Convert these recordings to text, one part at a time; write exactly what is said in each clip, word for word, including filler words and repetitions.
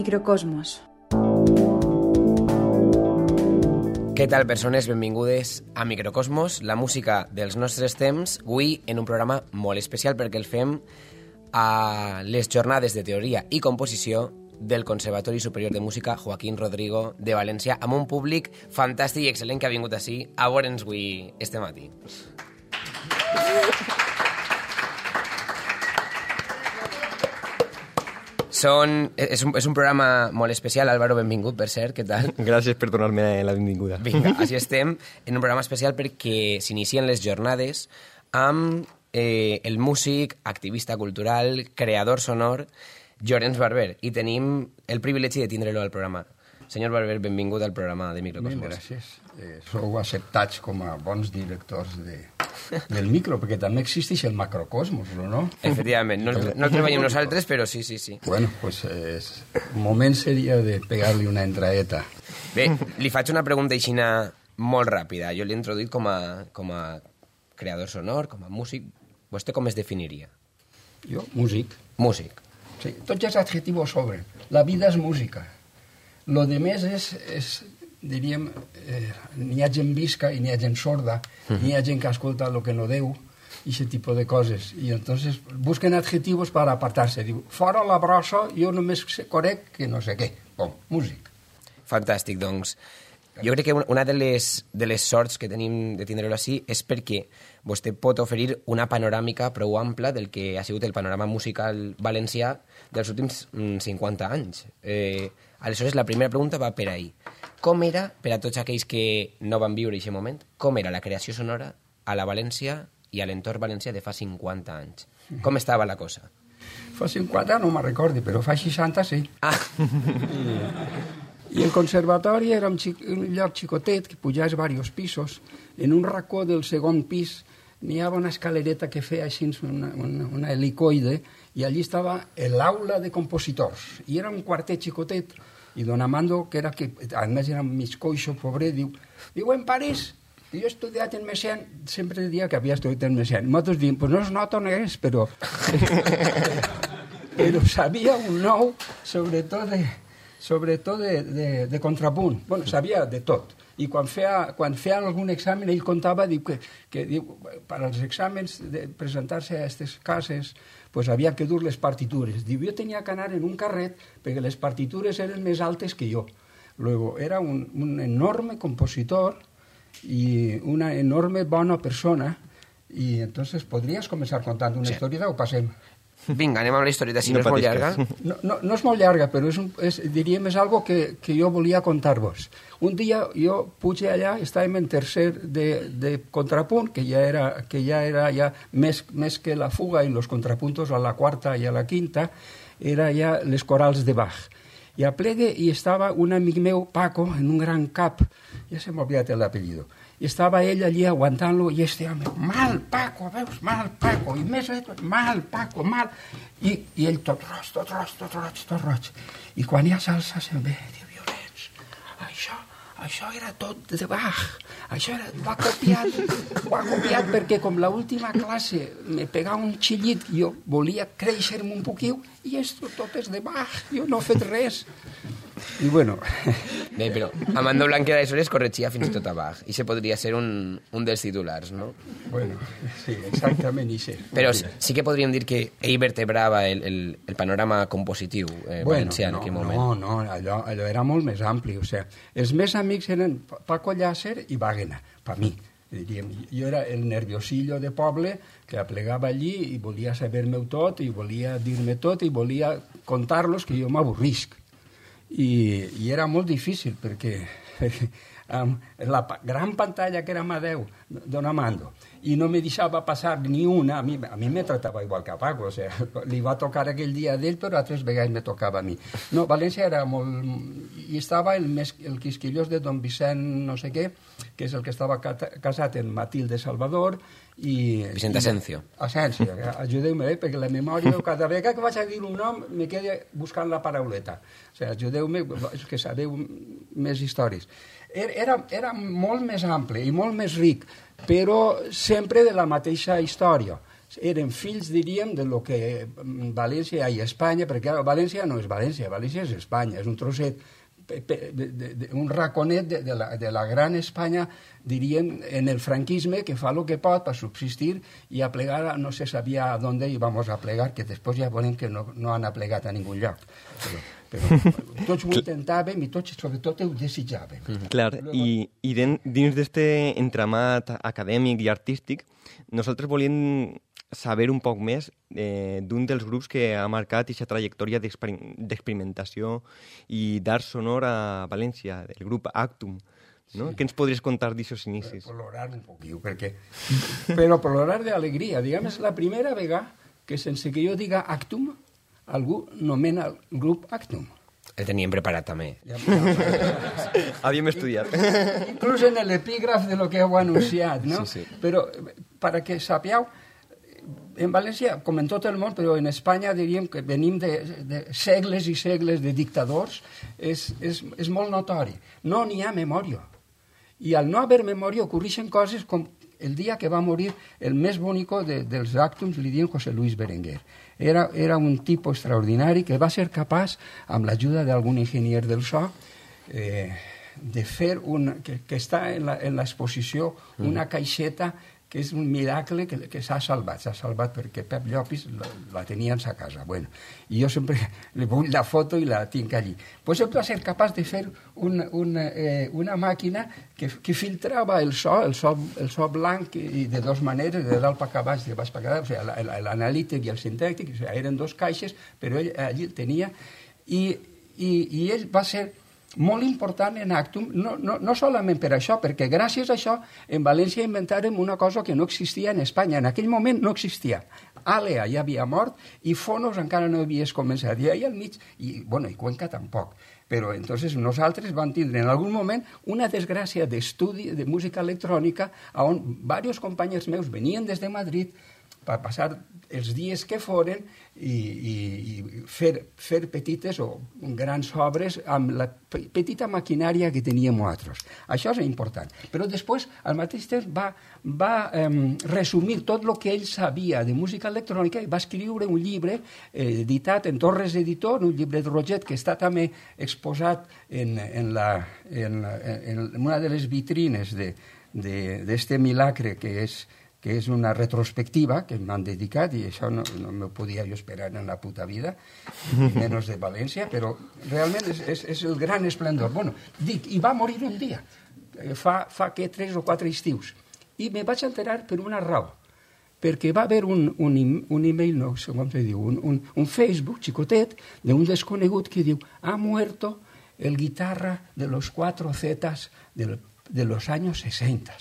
Microcosmos. Què tal, persones? Benvingudes a Microcosmos, la música dels nostres temps, avui en un programa molt especial perquè el fem a les jornades de teoria i composició del Conservatori Superior de Música Joaquín Rodrigo de València, amb un públic fantàstic i excel·lent que ha vingut ací a veure'ns avui este matí. Són, és, un, és un programa molt especial. Álvaro, benvingut, per cert, què tal? Gràcies per donar-me la benvinguda. Vinga, així estem en un programa especial perquè s'inicien les jornades amb eh, el músic, activista cultural, creador sonor, Llorenç Barber, i tenim el privilegi de tindre-lo al programa. Senyor Barber, benvingut al programa de Microcosmos. Ben, gràcies. Eh, sou acceptats com a bons directors de, del micro, perquè també existeix el macrocosmos, no? Efectivament, no, no el treballem nosaltres, però sí, sí, sí. Bueno, pues es, un moment seria de pegar-li una entraeta. Bé, li faig una pregunta aixina molt ràpida. Jo l'he introduït com a, com a creador sonor, com a músic. Vostè com es definiria? Jo, músic. Músic. Sí, tots els adjectius sobren. La vida és música. Lo de més és, és diríem, eh, n'hi ha gent visca i n'hi ha gent sorda, uh-huh. N'hi ha gent que escolta el que no deu, i aquest tipus de coses. I entonces busquen adjectius per apartar-se. Diu, fora la brossa, jo només conec que no sé què. Bon, músic. Fantàstic, doncs. Jo crec que una de les, de les sorts que tenim de tindre-ho així és perquè vostè pot oferir una panoràmica prou ampla del que ha sigut el panorama musical valencià dels últims cinquanta anys. Eh, aleshores, la primera pregunta va per ahí. Com era, per a tots aquells que no van viure en aquest moment, com era la creació sonora a la València i a l'entorn valencià de fa cinquanta anys? Com estava la cosa? Fa cinquanta no me'n recordi, però fa seixanta sí. Ah. I el conservatori era un, xic, un lloc xicotet que pujava diversos pisos. En un racó del segon pis n'hi havia una escalereta que feia així una, una, una helicoide i allí estava l'aula de compositors. I era un quartet xicotet. I don Amando, que era que, a més era mig coixo, pobre, diu, diu, en París, jo he estudiat en Messiaen, sempre deia que havia estudiat en Messiaen. Nosaltres diem, pues no es nota on és, però... però sabia un nou, sobretot de... sobretot de, de, de contrapunt. Bueno, sabia de tot. I quan feia, quan feia algun examen, ell contava, diu, que, que diu, per als exàmens de presentar-se a aquestes cases, pues havia que dur les partitures. Diu, jo tenia que anar en un carret perquè les partitures eren més altes que jo. Luego, era un, un enorme compositor i una enorme bona persona i entonces podries començar contant una sí. Historieta o passem? Vinga, anem amb la historieta, si no, no és molt llarga. No, no, no és molt llarga, però és, un, és, diríem, és algo que, que jo volia contar-vos. Un dia jo puja allà, estàvem en tercer de, de contrapunt, que ja era, que ja era ja més, més que la fuga i els contrapuntos a la quarta i a la quinta, era ja les corals de Bach. I a plegue hi estava un amic meu, Paco, en un gran cap, ja se m'ha oblidat l'apellido, i estava ell allí aguantant-lo, i este home, mal, Paco, veus, mal, Paco, i més, mal, Paco, mal, i, i ell tot roig, tot roig, tot roig, tot roig. I quan ja s'alça se'n ve, diu, Llorenç, això, això era tot de Bach, això era, ho ha copiat, ho ha copiat perquè com l'última classe me pegava un xillit, jo volia créixer-me un poquiu, i esto tot és de Bach, jo no he fet res. I bueno... Bé, però Amando Blanquer d'aleshores corregia fins i tot a Bach. I se podria ser un, un dels titulars, no? Bueno, sí, exactament, i sí. Però sí, sí que podríem dir que ell vertebrava el, el, el panorama compositiu eh, bueno, valencià no, en aquell moment. No, no, allò, allò era molt més ampli. O sigui, els més amics eren Paco Llàcer i Wagner, per mi. Diríem, jo era el nerviosillo de poble que aplegava allí i volia saber-me tot i volia dir-me tot i volia contar-los que jo m'avorrisc. I, i era molt difícil perquè, perquè amb la gran pantalla que era Amadeu, don Amando, i no me deixava passar ni una, a mi, a mi me tratava igual que a Paco, o sea, li va tocar aquell dia d'ell, però altres vegades me tocava a mi. No, València era molt... I estava el, més, el quisquillós de don Vicent no sé què, que és el que estava casat en Matilde Salvador, i... Vicent Asencio. Asencio, ajudeu-me, eh, perquè la memòria, cada vegada que vaig a dir un nom, me quedo buscant la parauleta. O sigui, ajudeu-me, que sabeu més històries. Era, era molt més ample i molt més ric, però sempre de la mateixa història. eren fills, diríem, de lo que València i Espanya, perquè ara València no és València, València és Espanya, és un trosset, de, de, de, un raconet de, de, la, de la gran Espanya, diríem, en el franquisme, que fa el que pot per subsistir i a plegar, no se sabia a dónde íbamos a plegar, que després ja veurem que no, no han aplegat a ningú lloc. Però, però tots ho intentàvem i tots, sobretot, ho desitjàvem. Mm-hmm. Clar, Luego... i, i dins d'aquest entramat acadèmic i artístic, nosaltres volíem saber un poc més eh, d'un dels grups que ha marcat aquesta trajectòria d'experimentació i d'art sonor a València, el grup Actum. No? Sí. Què ens podries contar d'aixòs inicis? Plorar un poquillo, perquè... Però plorar d'alegria. Diguem, és la primera vegada que sense que jo diga Actum, algú nomena el grup Actum. El teníem preparat també. Ja, Havíem estudiat. Inclús en l'epígraf de lo que heu anunciat, no? Sí, sí. Però, per que sapigueu, en València, com en tot el món, però en Espanya diríem que venim de, de segles i segles de dictadors, és, és, és molt notori. No n'hi ha memòria. I al no haver memòria ocorreixen coses com el dia que va morir el més bonic de, dels Actums, li diuen José Luis Berenguer. Era, era un tipus extraordinari que va ser capaç, amb l'ajuda d'algun enginyer del so, eh, de fer un... que, que està en l'exposició una caixeta que és un miracle que, que s'ha salvat. S'ha salvat perquè Pep Llopis la, la tenia en sa casa. Bueno, i jo sempre li vull la foto i la tinc allí. Pues ell va ser capaç de fer un, un, eh, una màquina que, que filtrava el so, el so, el so blanc i de dues maneres, de dalt per baix, de baix per dalt, o sigui, l'analític i el sintèctic, o sigui, eren dos caixes, però ell allí el tenia, i, i, i ell va ser molt important en Actum, no, no, no solament per això, perquè gràcies a això en València inventàrem una cosa que no existia en Espanya. En aquell moment no existia. Àlea ja havia mort i Fonos encara no havies començat. I ahir al mig, i, bueno, i Cuenca tampoc. Però entonces nosaltres vam tindre en algun moment una desgràcia d'estudi de música electrònica on diversos companys meus venien des de Madrid per passar els dies que foren i, i, i fer, fer petites o grans obres amb la petita maquinària que teníem nosaltres. Això és important. Però després, al mateix temps, va, va eh, resumir tot el que ell sabia de música electrònica i va escriure un llibre eh, editat en Torres Editor, un llibre de Roget que està també exposat en, en, la, en, en una de les vitrines d'este milagre que és que és una retrospectiva que m'han dedicat i això no, no me podia jo esperar en la puta vida, menys de València, però realment és, és, és el gran esplendor. Bueno, dic, i va morir un dia, fa, fa que tres o quatre estius, i me vaig enterar per una raó, perquè va haver un, un, un email, no sé com se diu, un, un, un Facebook xicotet d'un desconegut que diu ha muerto el guitarra de los cuatro zetas de, de los años sesenta.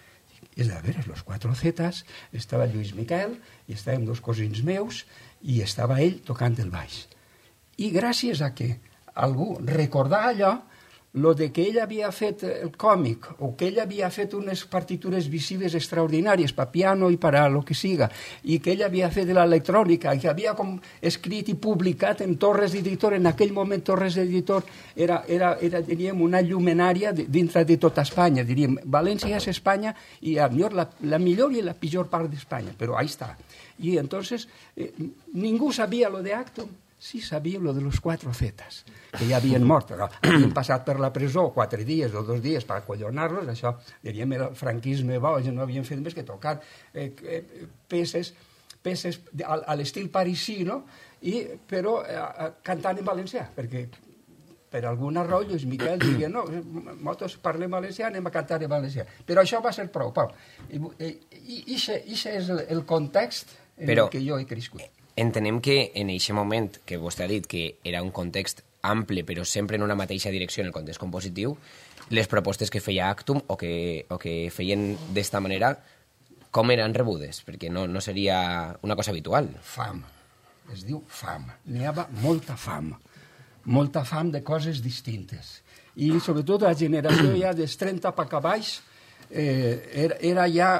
És de veres, los cuatro zetas, estava Lluís Miquel, i estàvem dos cosins meus, i estava ell tocant el baix. I gràcies a que algú recordà allò, lo de que ell havia fet el còmic, o que ell havia fet unes partitures visives extraordinàries per piano i per a lo que siga, i que ell havia fet de l'electrònica, que havia com escrit i publicat en Torres Editor, en aquell moment Torres Editor era, era, era diríem, una llumenària dintre de tota Espanya, diríem, València és Espanya i a millor la, la millor i la pitjor part d'Espanya, però ahí està. I entonces eh, ningú sabia lo de Actum. Sí sabia lo de los cuatro zetas, que ja havien mort, havien passat per la presó quatre dies o dos dies per acollonar-los, això, diríem, el franquisme bo, no havien fet més que tocar eh, eh, peces, peces a, a l'estil parisí, no? I, però eh, cantant en valencià, perquè per alguna raó Lluís Miquel digui, no, nosaltres parlem valencià, anem a cantar en valencià. Però això va ser prou, Pau. I això és el, el context en però... el que jo he crescut. Entenem que en aquest moment que vostè ha dit que era un context ample però sempre en una mateixa direcció en el context compositiu, les propostes que feia Actum o que, o que feien d'esta manera, com eren rebudes? Perquè no, no seria una cosa habitual. Fam. Es diu fam. N'hi havia molta fam. Molta fam de coses distintes. I sobretot la generació ja dels trenta per baix eh, era, era ja...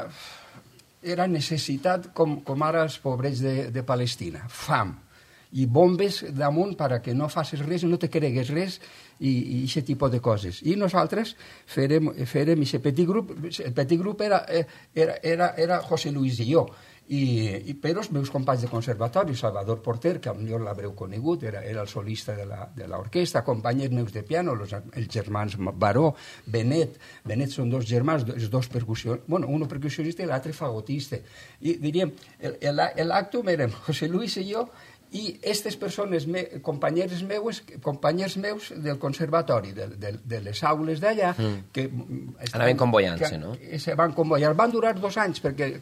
era necessitat com, com ara els pobrets de, de Palestina, fam, i bombes damunt perquè no facis res, no te cregues res, i aquest tipus de coses. I nosaltres farem aquest petit grup, el petit grup era, era, era, era José Luis i jo, I, i però els meus companys de conservatori, Salvador Porter, que potser l'haureu conegut, era, era el solista de l'orquestra, companys meus de piano, los, els germans Baró, Benet, Benet són dos germans, els dos percussionistes, bueno, un percussionista i l'altre fagotista. I diríem, l'actum érem José Luis i jo, i aquestes persones, me, companyeres meus, companys meus del conservatori, de, de, de les aules d'allà, mm. que... Anaven convoyant-se, no? Que se van convoyar. Van durar dos anys, perquè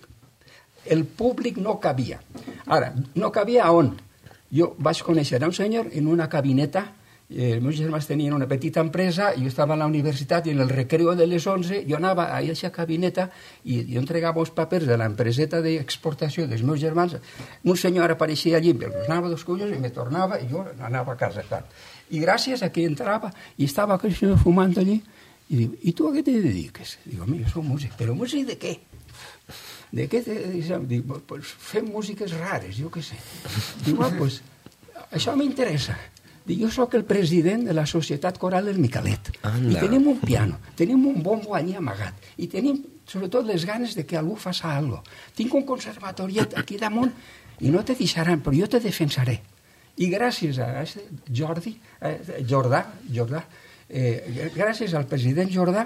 el públic no cabia. Ara, no cabia a on? Jo vaig conèixer un senyor en una cabineta, eh, els meus germans tenien una petita empresa, jo estava a la universitat i en el recreo de les onze jo anava a aquesta cabineta i jo entregava els papers de l'empreseta d'exportació dels meus germans. Un senyor apareixia allí, em donava dos collons i me tornava i jo anava a casa. Clar. I gràcies a que entrava i estava aquell senyor fumant allí i diu, ¿y tú a qué te dediques? Digo, mira, yo soy músico. ¿Pero músico de qué? ¿De qué te dediques? Digo, pues fem músiques rares, jo què sé. Diu, ah, pues, això m'interessa. Dic, jo sóc el president de la Societat Coral del Micalet. Anda. I tenim un piano, tenim un bombo allí amagat, i tenim, sobretot, les ganes de que algú faça alguna cosa. Tinc un conservatoriet aquí damunt i no te deixaran, però jo te defensaré. I gràcies a Jordi, eh, Jordà, Jordà eh, gràcies al president Jordà,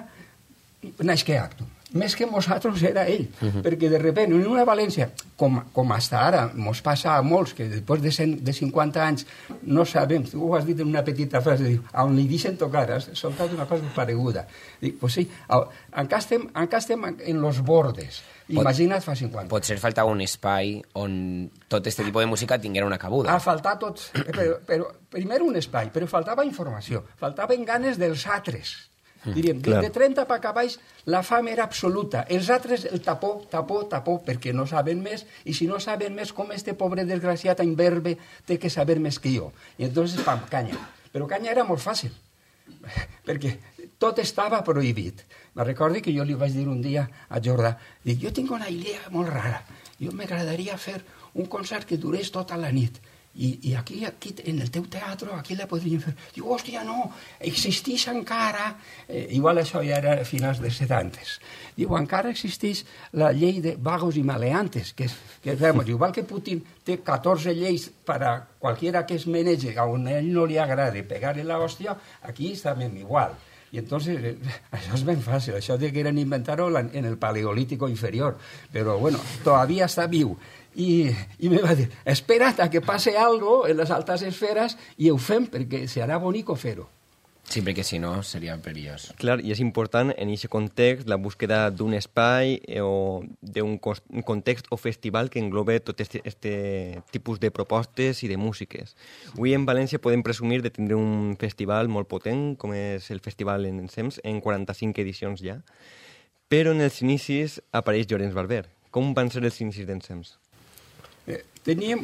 naix que Actum. Més que nosaltres era ell, uh-huh. perquè de sobte, en una València, com, com fins ara, mos passa a molts, que després de, cent, de cinquanta anys no sabem, tu ho has dit en una petita frase, diu, on li deixen tocar, has soltat una cosa pareguda. Dic, pues sí, encara estem, encara estem en los bordes. Imagina't fa cinquanta. Potser faltava un espai on tot aquest tipus de música tinguera una cabuda. Ha faltat tots, però, però, primer un espai, però faltava informació, faltaven ganes dels altres. Diríem, de, de trenta per baix la fam era absoluta. Els altres, el tapó, tapó, tapó, perquè no saben més, i si no saben més, com este pobre desgraciat en verbe té que saber més que jo. I entonces, pam, canya. Però canya era molt fàcil, perquè tot estava prohibit. Me recordo que jo li vaig dir un dia a Jordà, dic, jo tinc una idea molt rara, jo m'agradaria fer un concert que durés tota la nit. I, i aquí, aquí, en el teu teatre, aquí la podríem fer. Diu, hòstia, no, existeix encara... Eh, igual això ja era a finals dels setanta. Diu, encara existeix la llei de vagos i maleantes, que és, que és, igual que Putin té catorze lleis per a qualquiera que es menege, a on a ell no li agrada pegar-li la hòstia, aquí estem igual. I entonces, eh, això és ben fàcil, això de que eren inventar-ho en el paleolítico inferior, però bueno, todavía està viu. I, i me va dir, espera't a que passe algo en les altes esferes i ho fem perquè serà bonico fer-ho. Sí, perquè si no seria perillós. Clar, i és important en aquest context la búsqueda d'un espai eh, o d'un context o festival que englobe tot este, este tipus de propostes i de músiques. Avui en València podem presumir de tindre un festival molt potent, com és el Festival en Ensems, en quaranta-cinc edicions ja, però en els inicis apareix Llorenç Barber. Com van ser els inicis d'Ensems? Eh, teníem,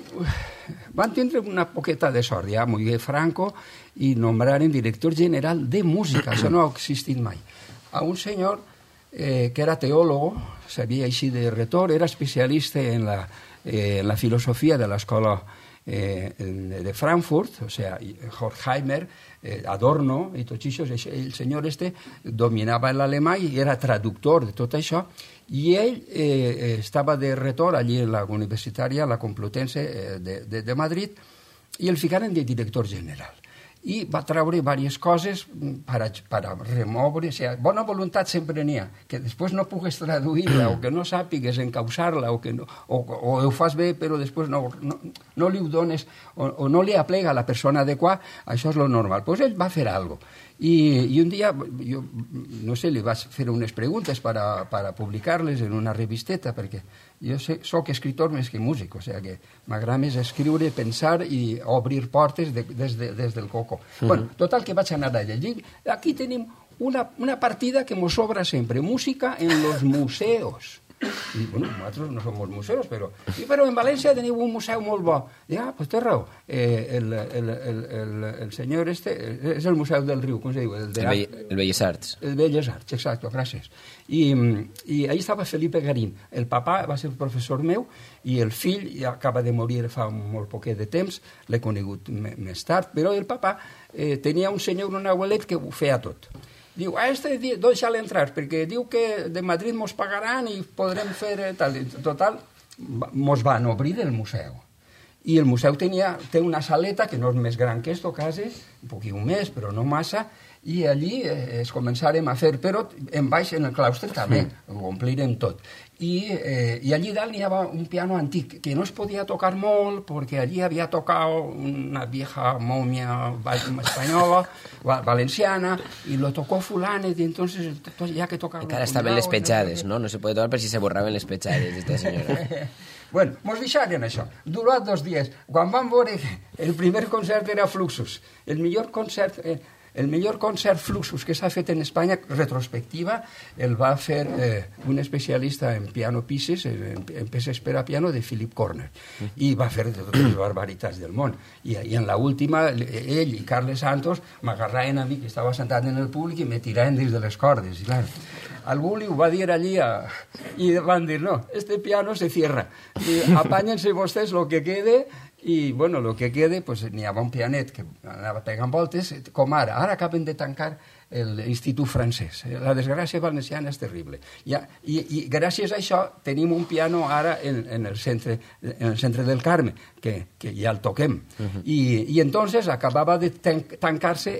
van tindre una poqueta de sort, ja Miguel Franco, i nombraren director general de música, això no ha existit mai. A un senyor eh, que era teòlogo, sabia així de retor, era especialista en la, eh, en la filosofia de l'escola eh, de Frankfurt, o sea, Horkheimer, eh, Adorno i tots això, el senyor este dominava l'alemany i era traductor de tot això, i ell eh, estava de retor allí en la universitària, la Complutense eh, de, de, de Madrid, i el ficaren de director general. I va treure diverses coses per a, per a remoure, o sigui, bona voluntat sempre n'hi ha, que després no pugues traduir-la o que no sàpigues encausar-la o, que no, o, o ho fas bé però després no, no, no li ho dones o, o no li aplega a la persona adequada, això és lo normal. Doncs pues ell va fer alguna cosa. I, i un dia, jo no sé, li vaig fer unes preguntes per a, per a publicar-les en una revisteta, perquè jo sé, soc escritor més que músic, o sigui que m'agrada més escriure, pensar i obrir portes de, des, de, des del coco. Mm-hmm. Bueno, total, que vaig anar a llegir. Aquí tenim una, una partida que ens sobra sempre, música en los museos. I, bueno, nosaltres no som museus, però... I, però en València teniu un museu molt bo. I, ah, doncs té raó. Eh, el, el, el, el, el senyor este és el Museu del Riu, com se diu? El, de, el, Be el Belles Arts. El Belles Arts, exacte, gràcies. I, i ahí estava Felipe Garín. El papà va ser professor meu i el fill ja acaba de morir fa molt poquet de temps, l'he conegut més tard, però el papà eh, tenia un senyor, un abuelet, que ho feia tot. Diu, a este deixa'l entrar, perquè diu que de Madrid mos pagaran i podrem fer tal. Total, mos van obrir el museu. I el museu tenia, té una saleta que no és més gran que esto, quasi, un poquit més, però no massa, i allí eh, es començarem a fer, però en baix, en el claustre també, ho omplirem tot. I, eh, i allí dalt hi havia un piano antic, que no es podia tocar molt, perquè allí havia tocat una vieja momia espanyola, valenciana, i lo tocó fulanet, i entonces, ja que tocava... Encara estaven les petjades, no? No se podia tocar per si se borraven les petjades, esta senyora. Bueno, mos deixaren això. Durà dos dies. Quan vam veure que el primer concert era Fluxus, el millor concert... Eh, El millor concert Fluxus que s'ha fet en Espanya, retrospectiva, el va fer eh, un especialista en piano pieces, en, en peces per a piano, de Philip Corner, i va fer de totes les barbaritats del món. I, i en l'última, ell i Carles Santos m'agarraven a mi, que estava sentat en el públic, i me tiraven dins de les cordes. I clar, algú li ho va dir allí a... i van dir, no, este piano se cierra. I apányense vostès lo que quede. I, bueno, el que quede, pues, n'hi havia un pianet que anava pegant voltes, com ara. Ara acaben de tancar l'Institut Francès. La desgràcia valenciana és terrible. I, i, i gràcies a això tenim un piano ara en, en, el, centre, en el centre del Carme, que, que ja el toquem. Uh-huh. I, I entonces acabava de tancar-se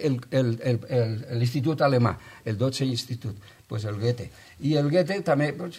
l'Institut Alemà, el dotze Institut, pues el Goethe. I el Goethe també, pues,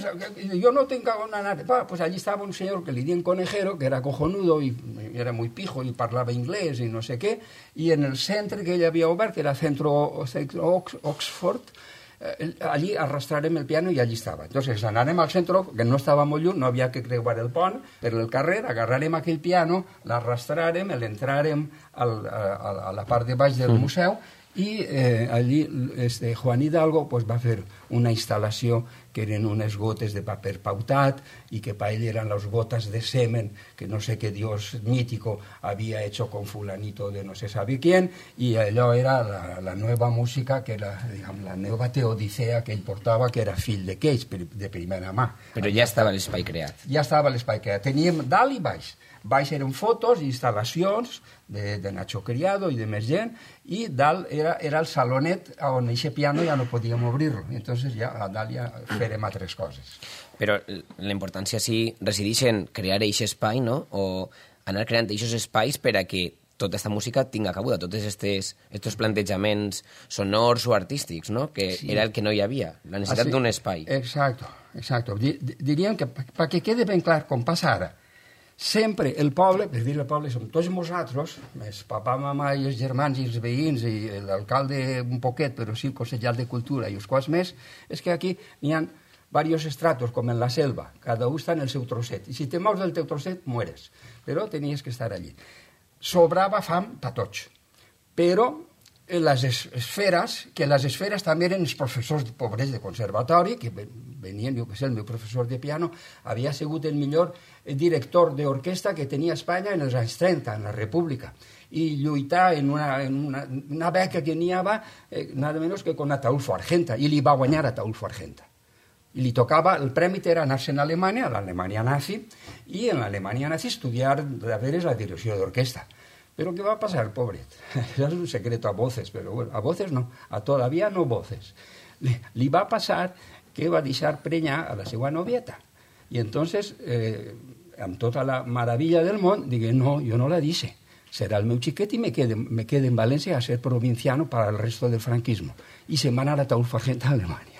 yo no tengo on anar. Va, pues allí estaba un señor que le di en Conejero, que era cojonudo y era muy pijo y parlava inglés y no sé qué, y en el centre que ell havia obert, que era centro, centro Oxford, eh, allí arrastrarem el piano i allí estava. Entonces anarem al centre, que no estava molt lluny, no havia que creuar el pont, per el carrer, agarrarem aquell piano, l'arrastrarem, l'entrarem al, a, a la part de baix del mm. museu, i eh, allí este, Juan Hidalgo pues, va fer una instal·lació que eren unes gotes de paper pautat i que per ell eren les gotes de semen que no sé qué dios mítico había hecho con fulanito de no se sabe quién, i allò era la, la nova música, que era diguem, la nova teodicea que ell portava, que era fill de Cage, de primera mà. Però ja estava l'espai creat. Ja estava l'espai creat. Teníem dalt i baix. Baix eren fotos i instal·lacions de, de Nacho Criado i de més gent, i dalt era, era el salonet on aquest piano ja no podíem obrir-lo. Entonces ja a dalt ja farem altres coses. Però la importància sí resideix en crear aquest espai, no? O anar creant aquests espais per a que tota aquesta música tinga cabuda, tots aquests plantejaments sonors o artístics, no? Que sí. Era el que no hi havia, la necessitat ah, sí. d'un espai. Exacto, exacto. Diríem que perquè quede ben clar com passa ara, sempre el poble, per dir el poble, som tots nosaltres, més papà, mamà i els germans i els veïns i l'alcalde un poquet, però sí el consellal de cultura i els quals més, és que aquí n'hi ha diversos estratos, com en la selva, cada un està en el seu trosset, i si te mous del teu trosset, mueres, però tenies que estar allí. Sobrava fam per tots, però les esferes, que les esferes també eren els professors pobrets de conservatori, que venien, jo que sé, el meu professor de piano havia sigut el millor director d'orquestra que tenia Espanya en els anys trenta, en la República, i lluitar en una, en una, una beca que n'hi havia, eh, nada menys que con Ataulfo Argenta, i li va guanyar Ataulfo Argenta. I li tocava, el premi era anar-se a Alemanya, a l'Alemanya nazi, i en l'Alemanya nazi estudiar de veres la direcció d'orquestra. Però què va passar, pobret? Això és un secret a voces, però bueno, a voces no, a todavía no voces. Li, li va passar que va deixar prenyar a la seva novieta. I entonces, eh, amb tota la meravella del món, digué, no, jo no la dice. Serà el meu xiquet i me quede, me quede en València a ser provinciano para el resto del franquismo. I se va anar a Ataulfo Argenta a Alemanya.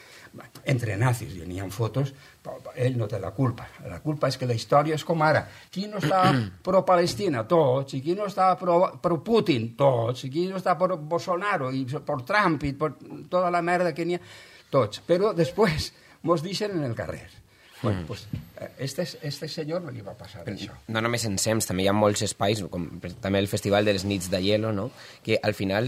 Entre nazis, i n'hi ha fotos, ell no té la culpa. La culpa és que la història és com ara. Qui no està pro-Palestina? Tots. I qui no està pro-Putin? Tots. I qui no està per Bolsonaro i per Trump i per tota la merda que n'hi ha? Tots. Però després mos deixen en el carrer. Bueno, pues, este, este senyor no li va passar això. No només en SEMS, també hi ha molts espais, com també el Festival de les Nits de Hielo, no? Que al final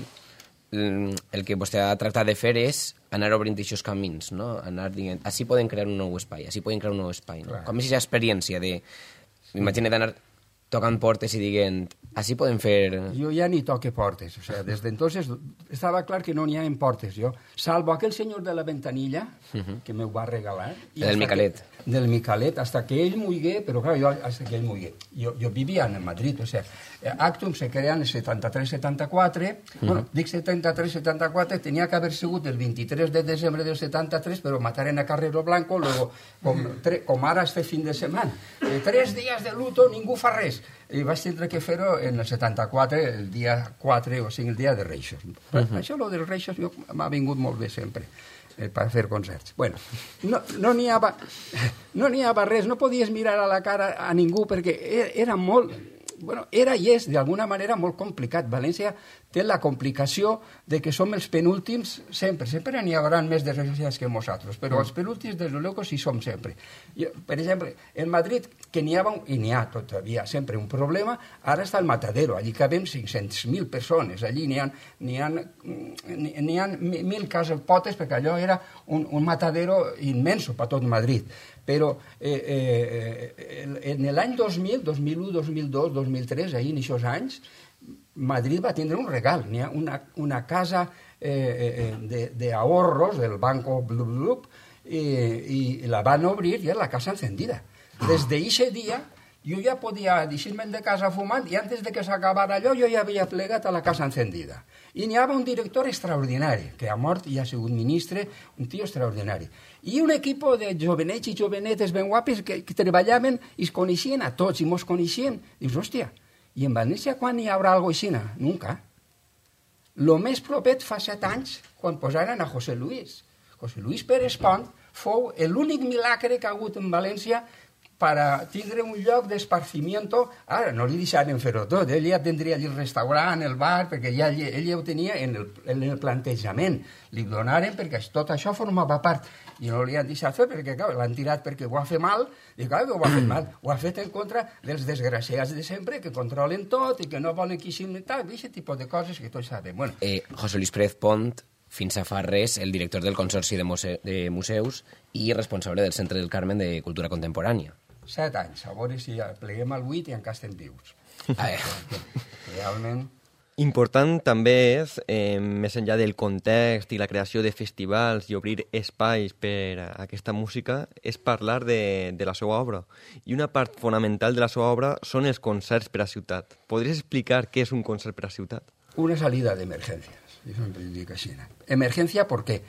el que vostè ha tractat de fer és anar obrint aquests camins, no? Anar dient, així poden crear un nou espai, així poden crear un nou espai. No? Com és aquesta experiència de... M'imagino d'anar tocant portes i dient, Així podem fer... Jo ja ni toque portes, o sea, desde entonces estava clar que no n'hi ha en portes, jo, salvo aquell senyor de la ventanilla, uh-huh. que me ho va regalar. I del Micalet. Que, del Micalet, hasta que ell muigué, però clar, jo hasta que ell muigué. Jo, jo vivia en Madrid, o sea, Actum se crea en el setanta-tres setanta-quatre, uh-huh. bueno, dic setanta-tres setanta-quatre, tenia que haver sigut el vint-i-tres de desembre del setanta-tres, però mataren a Carrero Blanco, luego, com, tre, com ara este fin de setmana. Eh, tres dies de luto, ningú fa res. I vaig tindre que fer-ho en el setanta-quatre, el dia quatre o cinc, el dia de Reixos. Uh -huh. Això, lo dels Reixos, m'ha vingut molt bé sempre, eh, per fer concerts. Bueno, no no n'hi havia, no n'hi havia res, no podies mirar a la cara a ningú, perquè era molt... Bueno, era i és, d'alguna manera, molt complicat. València té la complicació de que som els penúltims sempre. Sempre n'hi haurà més desgraciats que nosaltres, però mm. els penúltims, des de luego, sí som sempre. Jo, per exemple, en Madrid, que n'hi ha, i n'hi ha todavía sempre un problema, ara està el Matadero, allí cabem cinc-centes mil persones, allí n'hi ha, n'hi ha, n'hi ha mil cases potes, perquè allò era un, un matadero immenso per tot Madrid. Però eh, eh, en l'any dos mil, dos mil u, dos mil dos, dos mil tres, ahir en aquests anys, Madrid va tindre un regal. N'hi ha una, una casa eh, d'ahorros del Banco Blub Blub i, i la van obrir i era la casa encendida. Des d'aquest dia jo ja podia deixar-me de casa fumant i antes de que s'acabara allò jo ja havia plegat a la casa encendida. I n'hi havia un director extraordinari, que ha mort i ha sigut ministre, un tio extraordinari. I un equip de jovenets i jovenetes ben guapes que, que treballaven i es coneixien a tots i mos coneixien. Dius, hòstia, i en València quan hi haurà alguna cosa així? Nunca. Lo més propet fa set anys, quan posaren a José Luis. José Luis Pérez Pont fou l'únic milagre que ha hagut en València per tindre un lloc d'esparcimiento. Ara, no li deixaren fer-ho tot, ell ja tindria allí el restaurant, el bar, perquè ja, ell ja ho tenia en el, en el plantejament. Li donaren perquè tot això formava part. I no li han deixat fer perquè, clar, l'han tirat perquè ho ha fet mal, i clar, ho ha fet mal. Ho ha fet en contra dels desgraciats de sempre, que controlen tot i que no volen que hi tal, aquest tipus de coses que tots sabem. Bueno. Eh, José Luis Pérez Pont, fins a fa res, el director del Consorci de, muse de Museus i responsable del Centre del Carmen de Cultura Contemporània. Set anys, a veure si pleguem al vuit i encara estem vius. Ah, eh. Realment... Important també és, eh, més enllà del context i la creació de festivals i obrir espais per a aquesta música, és parlar de, de la seva obra. I una part fonamental de la seva obra són els concerts per a ciutat. Podries explicar què és un concert per a ciutat? Una salida d'emergències, jo sempre dic així. Emergència perquè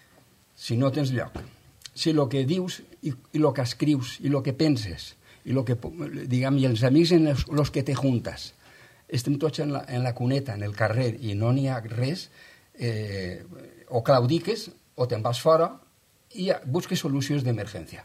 si no tens lloc, si el que dius i el que escrius i el que penses i, lo que, diguem, i els amics en els, los que te juntes estem tots en la, en la cuneta, en el carrer i no n'hi ha res, eh, o claudiques o te'n vas fora i busques solucions d'emergència.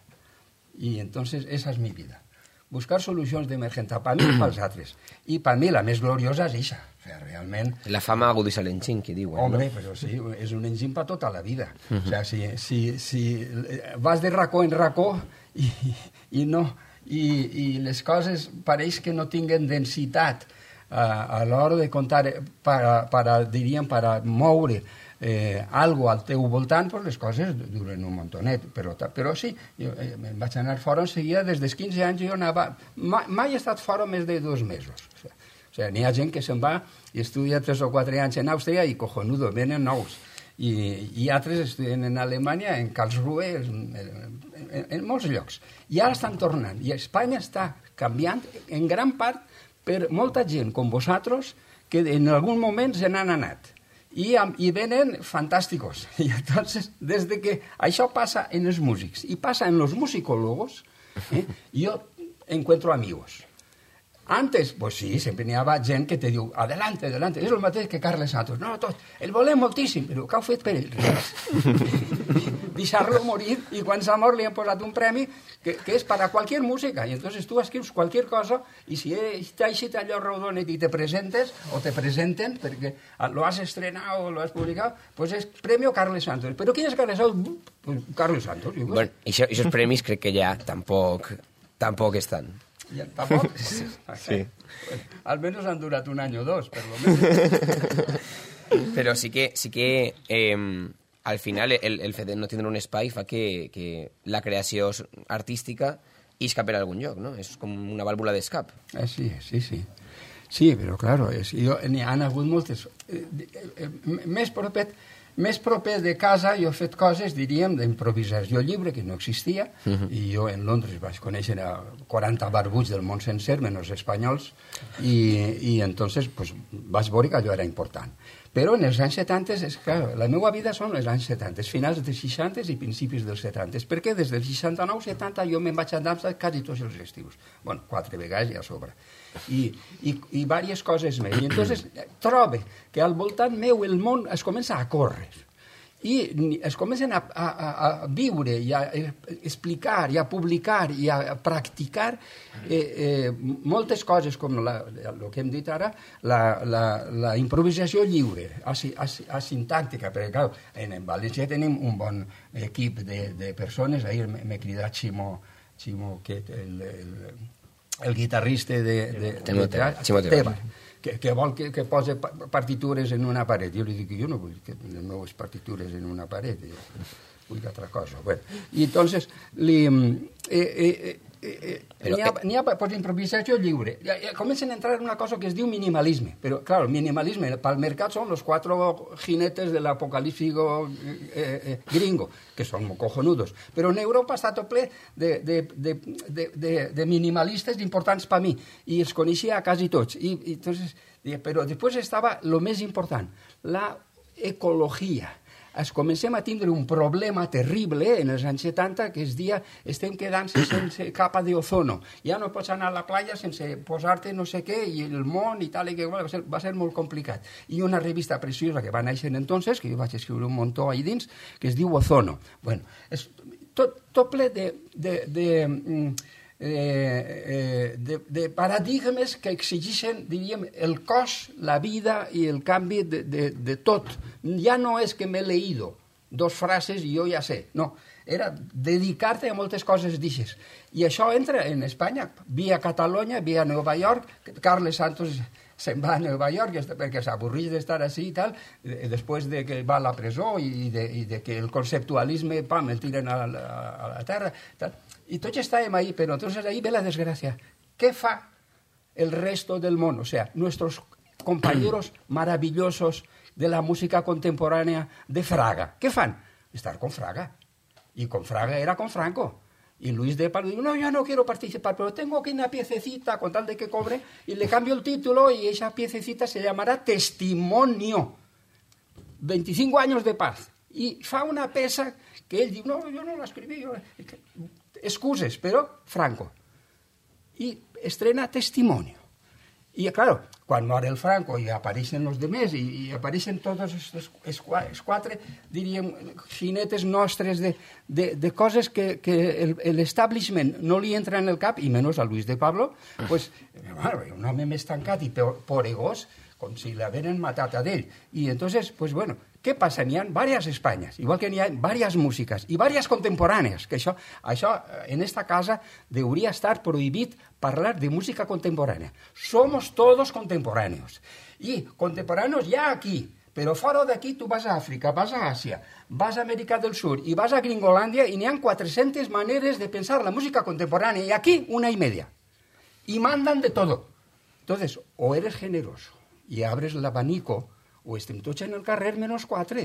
I entonces esa és mi vida. Buscar solucions d'emergència per mi i pels altres. I per mi la més gloriosa és això. O sea, realment... La fama agudissa l'enginy, que diuen, Hombre, no? però sí, és un enginy per tota la vida. Uh -huh. O sea, si, si, si vas de racó en racó i, i, no, i, i les coses pareix que no tinguen densitat a, a l'hora de contar, per, per, diríem, per moure eh, algo al teu voltant, pues les coses duren un montonet, però, però sí, jo eh, em vaig anar fora enseguida, des dels quinze anys jo anava, mai, mai he estat fora més de dos mesos, o sigui, o sigui, n'hi ha gent que se'n va i estudia tres o quatre anys en Àustria i cojonudo, venen nous, i, i altres estudien en Alemanya, en Karlsruhe, en, en, en molts llocs, i ara estan tornant, i Espanya està canviant en gran part per molta gent com vosaltres que en algun moment se n'han anat. I, i venen fantàsticos. I entonces, des de que això passa en els músics i passa en los musicólogos, eh, jo encuentro amigos. Antes, pues sí, sempre n'hi havia gent que te diu adelante, adelante, és el mateix que Carles Santos. No, tot, el volem moltíssim, però què heu fet per ell? Res. Deixar-lo morir, i quan s'ha mort li han posat un premi que, que és per a qualsevol música, i entonces tu escrius qualsevol cosa, i si t'ha eixit allò rodonet i te presentes, o te presenten, perquè lo has estrenat o lo has publicat, pues és Premio Carles Santos. Però qui és Carles Santos? Pues Carles Santos. Bueno, i aquests premis crec que ja tampoc, tampoc estan. Ja, tampoc? Sí. Bueno, almenys han durat un any o dos, per lo menos. Però sí que, sí que eh, al final el, el fet de no tindre un espai fa que, que la creació artística isca per algun lloc, no? És com una vàlvula d'escap. Eh, sí, sí, sí. Sí, però, clar, n'hi ha hagut moltes. Eh, eh, més proper, més proper de casa jo he fet coses, diríem, d'improvisació lliure, que no existia, uh-huh. i jo en Londres vaig conèixer a quaranta barbuts del món sencer, menys espanyols, i, i entonces pues, vaig veure que allò era important. Però en els anys setanta, és clar, la meva vida són els anys setanta, finals dels seixanta i principis dels setanta, perquè des del seixanta-nou setanta jo me'n vaig anar quasi tots els estius. Bueno, quatre vegades ja a sobre. I, i, i diverses coses més. I entonces trobo que al voltant meu el món es comença a córrer. I es comencen a, a, a viure i a explicar i a publicar i a practicar eh, eh, moltes coses com la, el que hem dit ara, la, la, la improvisació lliure, asintàctica, perquè clar, en, en València tenim un bon equip de, de persones, ahir m'he cridat Ximo, Ximo que el, el, el guitarrista de, de, de, de, de Teba, que, que vol que, que posi partitures en una paret. Jo li dic que jo no vull que les meves partitures en una paret, vull altra cosa. Bueno, i entonces li... Eh, eh, eh, N'hi ha, n'hi ha pues, improvisació lliure. Comencen a entrar en una cosa que es diu minimalisme. Però, clar, el minimalisme pel mercat són los cuatro jinetes de l'apocalíptico eh, eh, gringo, que són molt cojonudos. Però en Europa està tot ple de, de, de, de, de, de minimalistes importants per mi, i els coneixia a quasi tots. I, i, entonces, però després estava el més important, la ecologia. Es comencem a tindre un problema terrible en els anys setanta, que es dia estem quedant-se sense capa d'ozono. Ja no pots anar a la playa sense posar-te no sé què, i el món i tal, i que va ser, va ser molt complicat. I una revista preciosa que va néixer entonces, que jo vaig escriure un muntó ahí dins, que es diu Ozono. Bueno, és tot, tot ple de... de, de Eh, de, de paradigmes que exigeixen, diríem, el cos, la vida i el canvi de, de, de tot. Ja no és que m'he leído dos frases i jo ja sé, no. Era dedicar-te a moltes coses d'ixes. I això entra en Espanya, via Catalunya, via Nova York. Carles Santos se'n va a Nova York perquè s'avorreix d'estar així i tal, després de que va a la presó i de, i de que el conceptualisme, pam, el tiren a la, a la terra, tal. Y todos estábamos ahí, pero entonces ahí ve la desgracia. ¿Qué fa el resto del mundo? O sea, nuestros compañeros maravillosos de la música contemporánea de Fraga. ¿Qué fan? Estar con Fraga. Y con Fraga era con Franco. Y Luis de Palma dijo, no, yo no quiero participar, pero tengo aquí una piececita con tal de que cobre, y le cambio el título y esa piececita se llamará Testimonio. veinticinco años de paz. Y fa una peça que él dijo, no, yo no la escribí, yo... excuses, però Franco. I estrena Testimonio. I, claro, quan mor el Franco i apareixen els demés i, i apareixen tots els, els, els quatre, diríem, jinetes nostres de, de, de coses que, que l'establishment no li entra en el cap, i menys a Luis de Pablo, pues, bueno, un home més tancat i poregós, com si l'haveren matat a d'ell. I entonces, pues bueno, què passa? N'hi ha diverses Espanyes, igual que n'hi ha diverses músiques, i diverses contemporànies, que això, això en esta casa hauria estar prohibit parlar de música contemporánea. Somos todos contemporáneos. Y contemporáneos ya aquí, pero fora d'aquí tu vas a Àfrica, vas a Àsia, vas a Amèrica del Sur i vas a Gringolandia i n'hi ha cuatrocientas maneres de pensar la música contemporánea y aquí una y media. Y mandan de todo. Entonces, o eres generoso i abres l'abanico, o estem tots en el carrer menys quatre.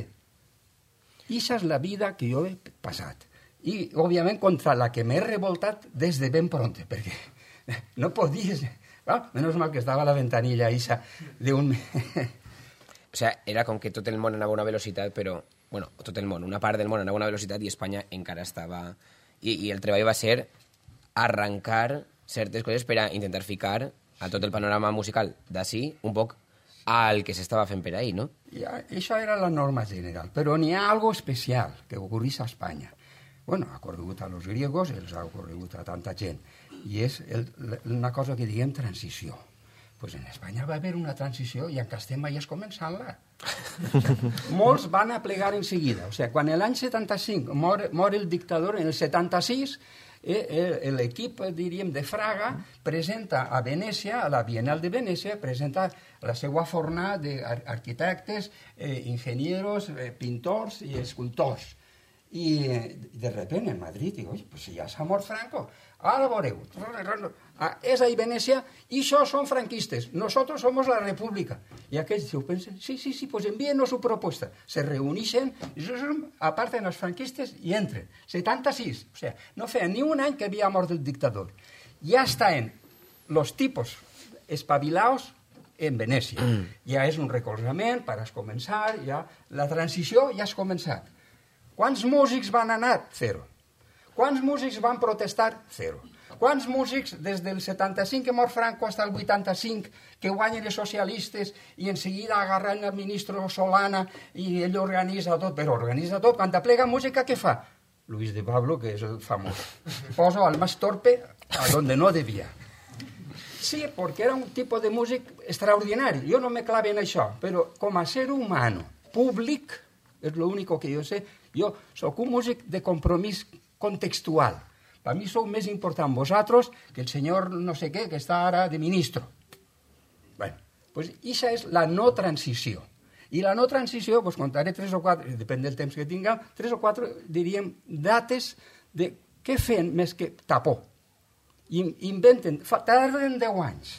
I això és la vida que jo he passat. I, òbviament, contra la que m'he revoltat des de ben pronte, perquè no podies... Ah, menys mal que estava a la ventanilla ixa d'un... O sea, era com que tot el món anava a una velocitat, però... Bueno, tot el món, una part del món anava a una velocitat i Espanya encara estava... I, i el treball va ser arrencar certes coses per a intentar ficar a tot el panorama musical d'ací un poc al que s'estava fent per ahí, no? Ja, això era la norma general, però n'hi ha algo especial que ocorreix a Espanya. Bueno, ha ocorregut a los griegos, els ha ocorregut a tanta gent, i és el, una cosa que diguem transició. Pues en Espanya va haver una transició i encara estem allà començant-la. Molts van a plegar en seguida. O sigui, quan l'any setanta-cinc mor, mor el dictador, en el setanta-sis eh, l'equip, diríem, de Fraga presenta a Venècia, a la Bienal de Venècia, presenta la seva fornada d'arquitectes, eh, enginyers, eh, pintors i escultors. I de repente en Madrid dic, oi, pues si ja s'ha mort Franco, ara veureu, ah, és a Venècia, i això són franquistes, nosotros somos la república. I aquells ho pensen, sí, sí, sí, pues envíenos su propuesta. Se reunixen, aparten els franquistes i entren. setanta-sis, o sea, no feia ni un any que havia mort el dictador. Ja estan los tipos espavilados en Venècia. Ja és un recolzament per a començar, ja, la transició ja has començat. Quants músics van anar? Zero. Quants músics van protestar? Zero. Quants músics, des del setanta-cinc que mor Franco fins al vuitanta-cinc, que guanyen els socialistes i en seguida agarren el ministre Solana i ell organitza tot, però organitza tot. Quan aplega música, què fa? Luis de Pablo, que és el famós. Poso al més torpe a donde no devia. Sí, perquè era un tipus de músic extraordinari. Jo no me clave en això, però com a ser humano públic, és l'únic que jo sé. Jo soc un músic de compromís contextual. Per mi sou més important vosaltres que el senyor no sé què, que està ara de ministro. Bé, doncs això és la no transició. I la no transició, doncs contaré tres o quatre, depèn del temps que tinguem, tres o quatre, diríem, dates de què fem més que tapó. Inventen, tarden deu anys,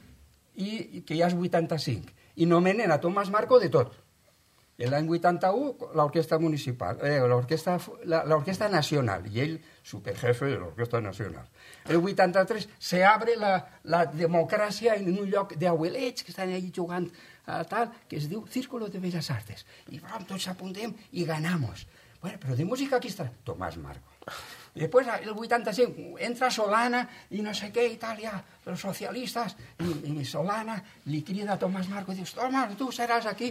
i que ja és vuitanta-cinc, i nomenen a Tomàs Marco de tot. L'any vuitanta-u, l'orquestra municipal, eh, l'orquestra, l'orquestra nacional, i ell, superjefe de l'orquestra nacional. El vuitanta-tres se abre la, la democràcia en un lloc d'abuelets que estan allà jugant a tal, que es diu Círculo de Bellas Artes. I vam, tots apuntem i ganamos. Bueno, però de música aquí està Tomàs Marco. I després, el vuitanta-cinc, entra Solana i no sé què i tal, ja, els socialistes, i, i Solana li crida a Tomàs Marco i diu, Tomàs, tu seràs aquí.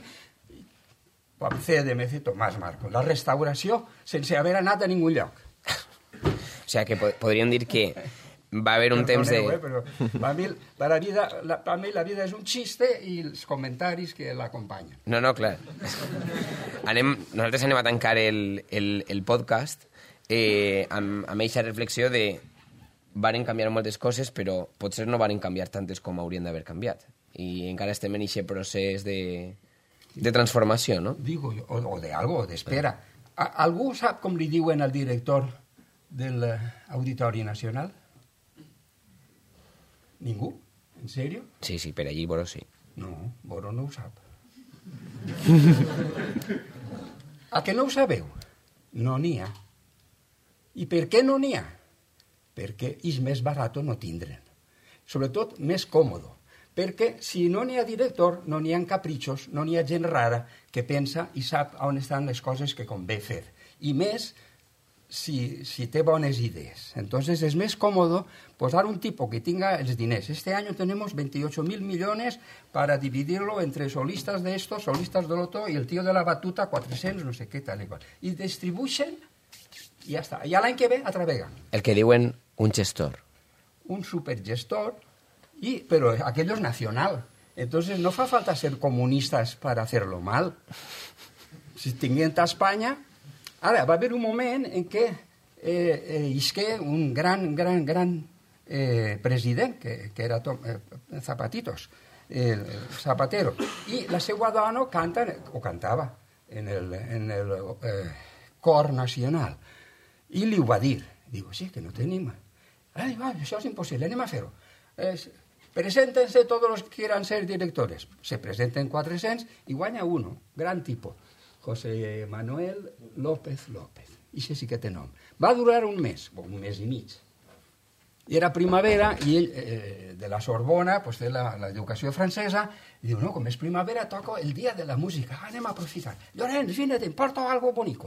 C D M C Tomàs Marco, la restauració sense haver anat a ningú lloc. O sea, que podríem dir que va haver un temps de... Eh, però per mi, per a vida, la, per mi la vida és un xiste i els comentaris que l'acompanyen. No, no, clar. Anem, nosaltres anem a tancar el, el, el podcast eh, amb, amb aquesta reflexió de varen canviar moltes coses, però potser no varen canviar tantes com haurien d'haver canviat. I encara estem en aquest procés de... de transformació, no? Digo, o, o de algo, d'espera. Algú sap com li diuen al director del Auditori Nacional? Ningú? En sèrio? Sí, sí, per allí Boro sí. No, Boro no ho sap. A que no ho sabeu? No n'hi ha. I per què no n'hi ha? Perquè és més barat no tindre'n. Sobretot més còmode. Perquè si no n'hi ha director, no n'hi ha capritxos, no n'hi ha gent rara que pensa i sap on estan les coses que convé fer. I més, si, si té bones idees. Entonces es més còmodo posar un tipo que tenga els diners. Este año tenemos veintiocho mil millones para dividirlo entre solistas de estos, solistas de l'otro, i el tío de la batuta, cuatrocientos, no sé què, tal i qual. I distribueixen i ja està. I l'any que ve atraveguen. El que diuen un gestor. Un supergestor. Y, pero aquello es nacional. Entonces no fa falta ser comunistas para hacerlo mal. Si tinguent a Espanya... Ara, va haver un moment en què eh, eh, isqué un gran, gran, gran eh, president, que, que era Tom, eh, Zapatitos, el, el Zapatero, i la seva dona canta, o cantava, en el, en el eh, cor nacional. I li ho va dir. Digo, sí, que no tenim... Ai, va, això és impossible, anem a fer-ho. Es, preséntense todos los que quieran ser directores. Se presenten cuatrocientos y guanya uno, gran tipo, José Manuel López López. I ese sí que té nom. Va durar un mes, o un mes i mig. I era primavera i ell, eh, de la Sorbona, pues, té l'educació francesa, i diu, no, com és primavera, toco el dia de la música, anem a aprofitar. Llorenç, vine, te porto algo bonico.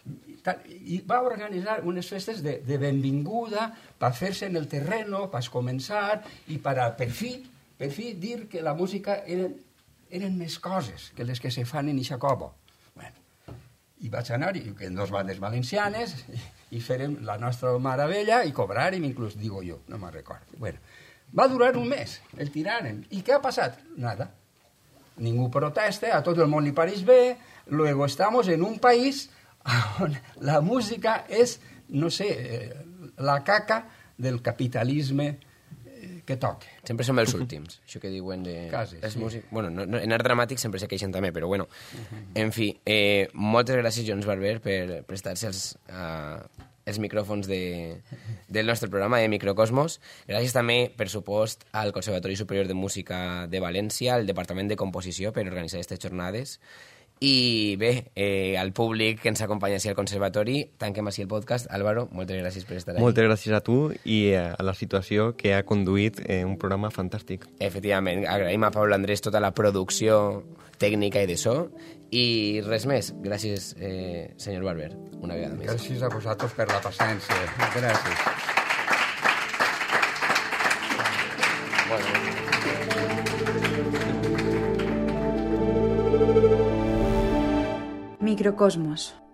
I va organitzar unes festes de, de benvinguda per fer-se en el terreno, per començar, i per, a, per, fi, per fi dir que la música eren, eren més coses que les que se fan en Ixacobo. Bueno, i vaig anar i, en dos bandes valencianes i, i fèrem la nostra meravella i cobràrem, inclús, digo jo, no me'n recordo. Bueno, va durar un mes, el tiraren. I què ha passat? Nada. Ningú protesta, a tot el món li pareix bé, luego estamos en un país on la música és, no sé, la caca del capitalisme que toque. Sempre som els últims, això que diuen de... Quasi, els sí. músics... Bueno, no, no, en art dramàtic sempre se queixen també, però bueno. En fi, eh, moltes gràcies, Jones Barber, per prestar-se els, uh, els micròfons de, del nostre programa de Microcosmos. Gràcies també, per supost, al Conservatori Superior de Música de València, al Departament de Composició, per organitzar aquestes jornades. I bé, eh, al públic que ens acompanya així al Conservatori, tanquem així el podcast. Álvaro, moltes gràcies per estar aquí. Moltes gràcies a tu i a la situació que ha conduït eh, un programa fantàstic. Efectivament, agraïm a Pablo Andrés tota la producció tècnica i de so. I res més, gràcies, eh, senyor Barber, una vegada més. Gràcies a vosaltres per la paciència. Gràcies. Bueno. Microcosmos.